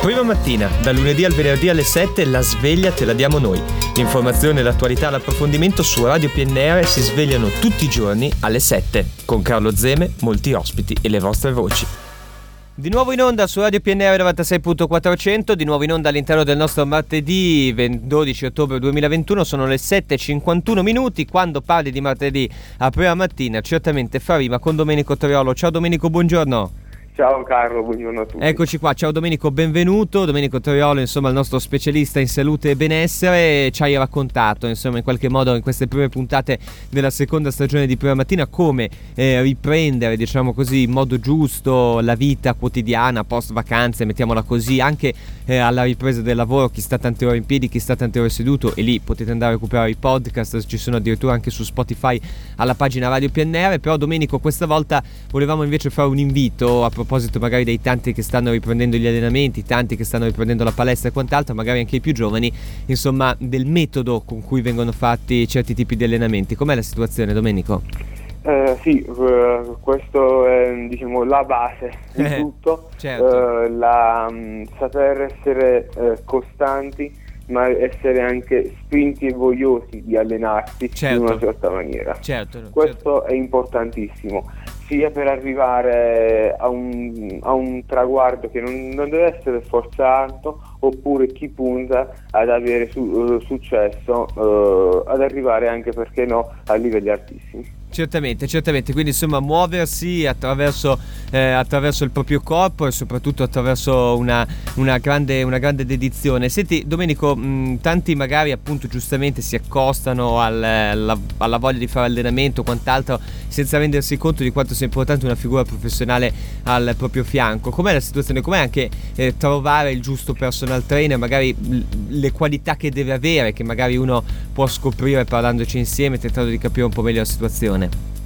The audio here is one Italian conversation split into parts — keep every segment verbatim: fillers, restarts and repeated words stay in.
Prima mattina, da lunedì al venerdì alle sette, la sveglia te la diamo noi. L'informazione, l'attualità, l'approfondimento su Radio P N R si svegliano tutti i giorni alle sette. Con Carlo Zeme, molti ospiti e le vostre voci. Di nuovo in onda su Radio P N R novantasei virgola quattrocento, di nuovo in onda all'interno del nostro martedì dodici ottobre duemilaventuno, sono le sette e cinquantuno minuti. Quando parli di martedì a prima mattina certamente fa rima con Domenico Toriolo. Ciao Domenico, buongiorno. Ciao Carlo, buongiorno a tutti. Eccoci qua, ciao Domenico, benvenuto. Domenico Toriolo, insomma, il nostro specialista in salute e benessere, ci hai raccontato, insomma, in qualche modo in queste prime puntate della seconda stagione di Prima Mattina come eh, riprendere, diciamo così, in modo giusto la vita quotidiana post vacanze, mettiamola così, anche eh, alla ripresa del lavoro, chi sta tante ore in piedi, chi sta tante ore seduto, e lì potete andare a recuperare i podcast, ci sono addirittura anche su Spotify alla pagina Radio P N R. Però Domenico, questa volta volevamo invece fare un invito a proposito magari dei tanti che stanno riprendendo gli allenamenti, tanti che stanno riprendendo la palestra e quant'altro, magari anche i più giovani, insomma, del metodo con cui vengono fatti certi tipi di allenamenti. Com'è la situazione, Domenico? Eh, sì, uh, questo è, diciamo, la base di eh, tutto, certo. uh, la, um, saper essere uh, costanti, ma essere anche spinti e vogliosi di allenarsi, certo, in una certa maniera. Certo, questo certo. È importantissimo, sia per arrivare a un, a un traguardo che non, non deve essere forzato, oppure chi punta ad avere su, uh, successo, uh, ad arrivare anche, perché no, a livelli altissimi. Certamente, certamente, quindi insomma muoversi attraverso, eh, attraverso il proprio corpo e soprattutto attraverso una, una, grande, una grande dedizione. Senti Domenico, mh, tanti magari appunto giustamente si accostano al, alla, alla voglia di fare allenamento o quant'altro senza rendersi conto di quanto sia importante una figura professionale al proprio fianco. Com'è la situazione? Com'è anche eh, trovare il giusto personal trainer, magari l- le qualità che deve avere, che magari uno può scoprire parlandoci insieme, tentando di capire un po' meglio la situazione?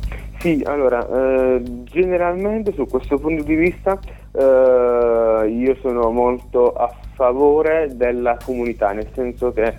Sì, allora, eh, generalmente su questo punto di vista eh, io sono molto a favore della comunità, nel senso che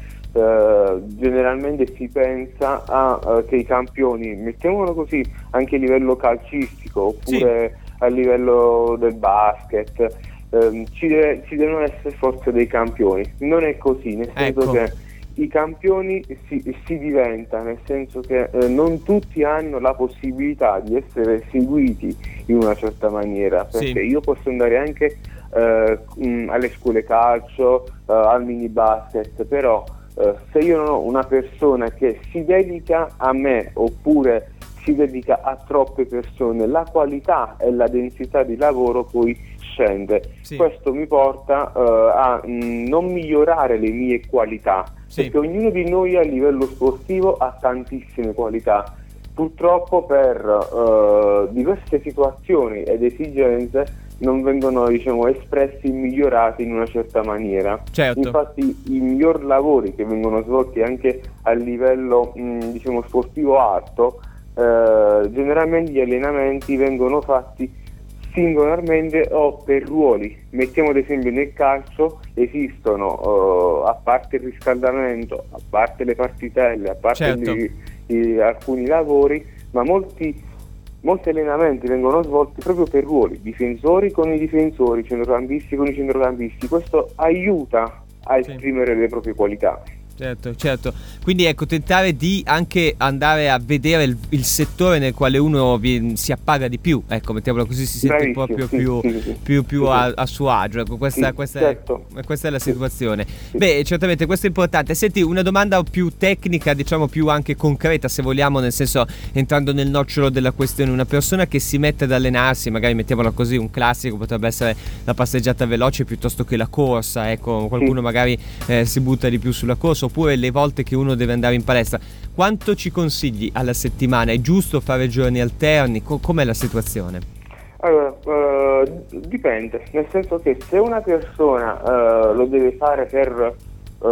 eh, generalmente si pensa a, a che i campioni, mettiamolo così, anche a livello calcistico oppure sì, a livello del basket, eh, ci, deve, ci devono essere forse dei campioni. Non è così, nel senso ecco. che i campioni si, si diventa, nel senso che eh, non tutti hanno la possibilità di essere seguiti in una certa maniera, perché sì, io posso andare anche eh, mh, alle scuole calcio, eh, al mini basket, però eh, se io non ho una persona che si dedica a me oppure si dedica a troppe persone, la qualità e la densità di lavoro poi scende. Sì. Questo mi porta uh, a mh, non migliorare le mie qualità, sì, perché ognuno di noi a livello sportivo ha tantissime qualità. Purtroppo per uh, diverse situazioni ed esigenze non vengono, diciamo, espressi e migliorati in una certa maniera. Certo. Infatti i miglior lavori che vengono svolti anche a livello mh, diciamo sportivo alto, uh, generalmente gli allenamenti vengono fatti singolarmente o per ruoli. Mettiamo ad esempio nel calcio esistono uh, a parte il riscaldamento, a parte le partitelle, a parte certo, gli, gli, alcuni lavori, ma molti molti allenamenti vengono svolti proprio per ruoli, difensori con i difensori, centrocampisti con i centrocampisti. Questo aiuta a esprimere sì, le proprie qualità. Certo, certo. Quindi ecco, tentare di anche andare a vedere il, il settore nel quale uno vi, si appaga di più, ecco, mettiamolo così, si sente Bravissimo, proprio sì, più, sì, sì, più, più sì, a, a suo agio, ecco, questa, sì, questa, certo, è, questa è la situazione. Sì. Beh, certamente questo è importante. Senti, una domanda più tecnica, diciamo più anche concreta, se vogliamo, nel senso, entrando nel nocciolo della questione, una persona che si mette ad allenarsi, magari mettiamola così, un classico potrebbe essere la passeggiata veloce piuttosto che la corsa, ecco, qualcuno sì, magari eh, si butta di più sulla corsa, oppure le volte che uno deve andare in palestra. Quanto ci consigli alla settimana? È giusto fare giorni alterni? Co- com'è la situazione? Allora, uh, dipende, nel senso che se una persona uh, lo deve fare per uh,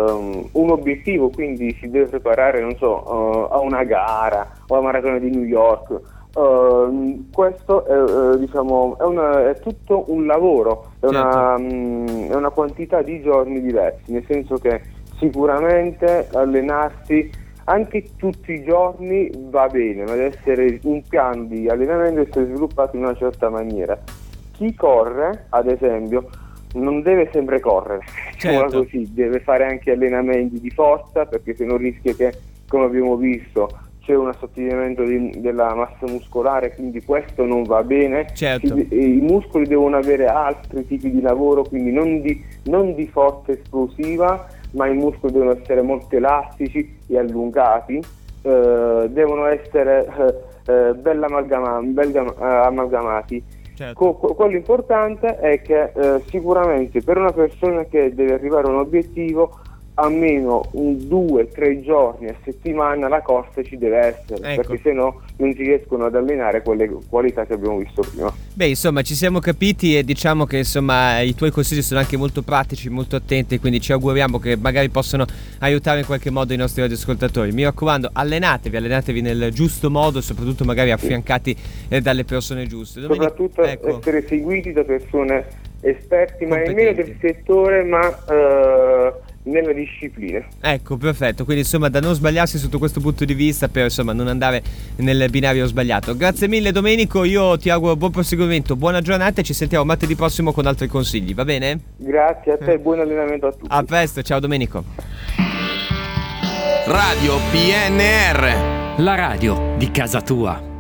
un obiettivo, quindi si deve preparare, non so, uh, a una gara o alla maratona di New York, uh, questo è, uh, diciamo, è, una, è tutto un lavoro, è, certo, una, um, è una quantità di giorni diversi, nel senso che sicuramente allenarsi anche tutti i giorni va bene, ma deve essere un piano di allenamento, essere sviluppato in una certa maniera. Chi corre, ad esempio, non deve sempre correre, diciamola Certo. così, deve fare anche allenamenti di forza, perché se no rischia che, come abbiamo visto, c'è un assottigliamento di- della massa muscolare, quindi questo non va bene. Certo. Si- i muscoli devono avere altri tipi di lavoro, quindi non di, non di forza esplosiva, ma i muscoli devono essere molto elastici e allungati, eh, devono essere eh, eh, ben amalgama- ben gam- eh, amalgamati. Certo. Co- co- quello importante è che eh, sicuramente per una persona che deve arrivare a un obiettivo, almeno un due tre giorni a settimana la corsa ci deve essere, Ecco. perché se no non si riescono ad allenare quelle qualità che abbiamo visto prima. Beh, insomma, ci siamo capiti e diciamo che insomma i tuoi consigli sono anche molto pratici, molto attenti, quindi ci auguriamo che magari possano aiutare in qualche modo i nostri radioascoltatori. Mi raccomando, allenatevi, allenatevi nel giusto modo, soprattutto magari affiancati eh, dalle persone giuste. Domenica- Soprattutto ecco. essere seguiti da persone esperti, ma nemmeno Competenti. del settore, ma eh, nella disciplina. Ecco, perfetto, quindi insomma da non sbagliarsi sotto questo punto di vista per insomma non andare nel binario sbagliato. Grazie mille Domenico, io ti auguro buon proseguimento, buona giornata e ci sentiamo martedì prossimo con altri consigli, va bene? Grazie a te e buon allenamento a tutti. A presto, ciao Domenico. Radio P N R, La radio di casa tua.